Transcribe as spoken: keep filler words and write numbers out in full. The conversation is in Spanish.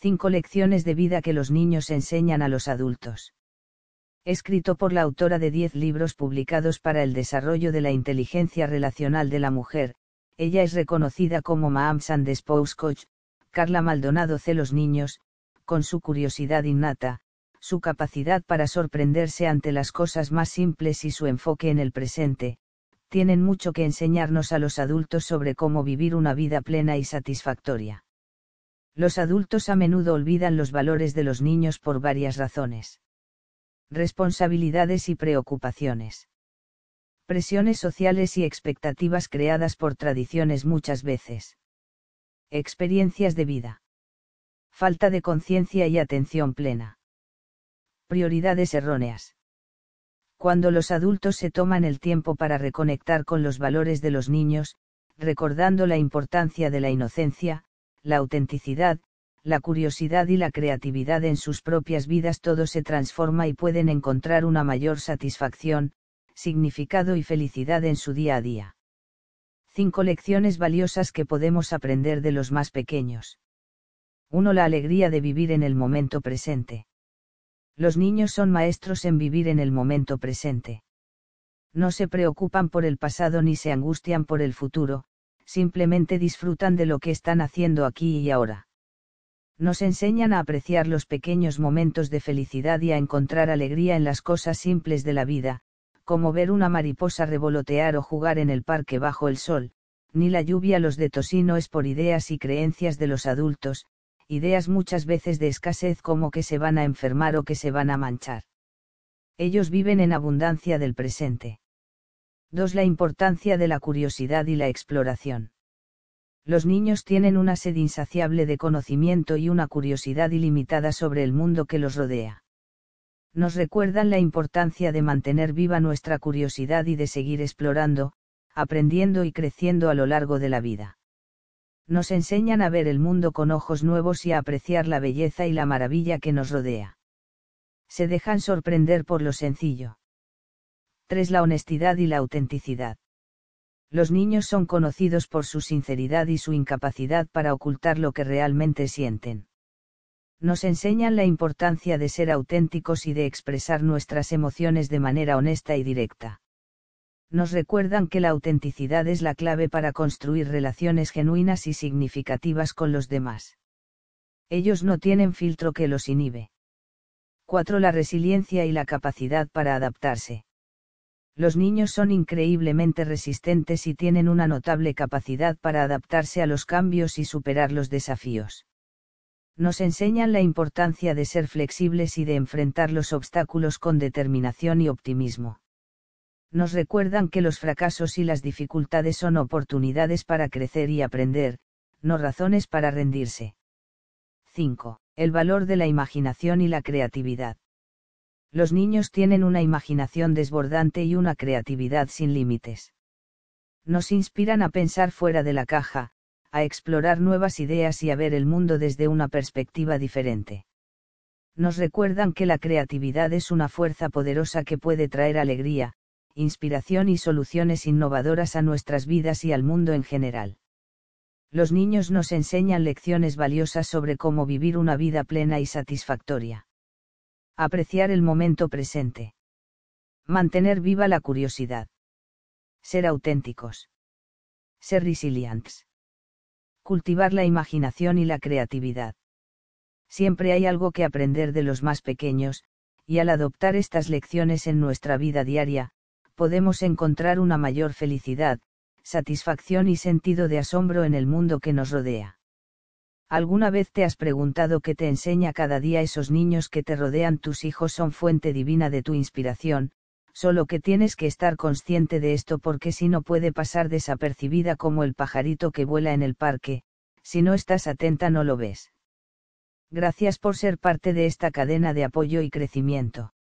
Cinco lecciones de vida que los niños enseñan a los adultos. Escrito por la autora de diez libros publicados para el desarrollo de la inteligencia relacional de la mujer, ella es reconocida como Moms and Spouse Coach. Carla Maldonado C. Los niños, con su curiosidad innata, su capacidad para sorprenderse ante las cosas más simples y su enfoque en el presente, tienen mucho que enseñarnos a los adultos sobre cómo vivir una vida plena y satisfactoria. Los adultos a menudo olvidan los valores de los niños por varias razones. Responsabilidades y preocupaciones. Presiones sociales y expectativas creadas por tradiciones muchas veces. Experiencias de vida. Falta de conciencia y atención plena. Prioridades erróneas. Cuando los adultos se toman el tiempo para reconectar con los valores de los niños, recordando la importancia de la inocencia, la autenticidad, la curiosidad y la creatividad en sus propias vidas, todo se transforma y pueden encontrar una mayor satisfacción, significado y felicidad en su día a día. Cinco lecciones valiosas que podemos aprender de los más pequeños. uno. La alegría de vivir en el momento presente. Los niños son maestros en vivir en el momento presente. No se preocupan por el pasado ni se angustian por el futuro, simplemente disfrutan de lo que están haciendo aquí y ahora. Nos enseñan a apreciar los pequeños momentos de felicidad y a encontrar alegría en las cosas simples de la vida, como ver una mariposa revolotear o jugar en el parque bajo el sol. Ni la lluvia los detosino es por ideas y creencias de los adultos, ideas muchas veces de escasez como que se van a enfermar o que se van a manchar. Ellos viven en abundancia del presente. dos. La importancia de la curiosidad y la exploración. Los niños tienen una sed insaciable de conocimiento y una curiosidad ilimitada sobre el mundo que los rodea. Nos recuerdan la importancia de mantener viva nuestra curiosidad y de seguir explorando, aprendiendo y creciendo a lo largo de la vida. Nos enseñan a ver el mundo con ojos nuevos y a apreciar la belleza y la maravilla que nos rodea. Se dejan sorprender por lo sencillo. tres. La honestidad y la autenticidad. Los niños son conocidos por su sinceridad y su incapacidad para ocultar lo que realmente sienten. Nos enseñan la importancia de ser auténticos y de expresar nuestras emociones de manera honesta y directa. Nos recuerdan que la autenticidad es la clave para construir relaciones genuinas y significativas con los demás. Ellos no tienen filtro que los inhibe. cuatro. La resiliencia y la capacidad para adaptarse. Los niños son increíblemente resistentes y tienen una notable capacidad para adaptarse a los cambios y superar los desafíos. Nos enseñan la importancia de ser flexibles y de enfrentar los obstáculos con determinación y optimismo. Nos recuerdan que los fracasos y las dificultades son oportunidades para crecer y aprender, no razones para rendirse. cinco. El valor de la imaginación y la creatividad. Los niños tienen una imaginación desbordante y una creatividad sin límites. Nos inspiran a pensar fuera de la caja, a explorar nuevas ideas y a ver el mundo desde una perspectiva diferente. Nos recuerdan que la creatividad es una fuerza poderosa que puede traer alegría, inspiración y soluciones innovadoras a nuestras vidas y al mundo en general. Los niños nos enseñan lecciones valiosas sobre cómo vivir una vida plena y satisfactoria. Apreciar el momento presente. Mantener viva la curiosidad. Ser auténticos. Ser resilientes. Cultivar la imaginación y la creatividad. Siempre hay algo que aprender de los más pequeños, y al adoptar estas lecciones en nuestra vida diaria, podemos encontrar una mayor felicidad, satisfacción y sentido de asombro en el mundo que nos rodea. ¿Alguna vez te has preguntado qué te enseña cada día esos niños que te rodean? Tus hijos son fuente divina de tu inspiración, solo que tienes que estar consciente de esto porque si no puede pasar desapercibida como el pajarito que vuela en el parque, si no estás atenta no lo ves. Gracias por ser parte de esta cadena de apoyo y crecimiento.